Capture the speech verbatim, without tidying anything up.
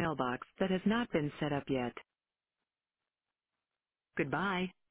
mailbox that has not been set up yet. Goodbye.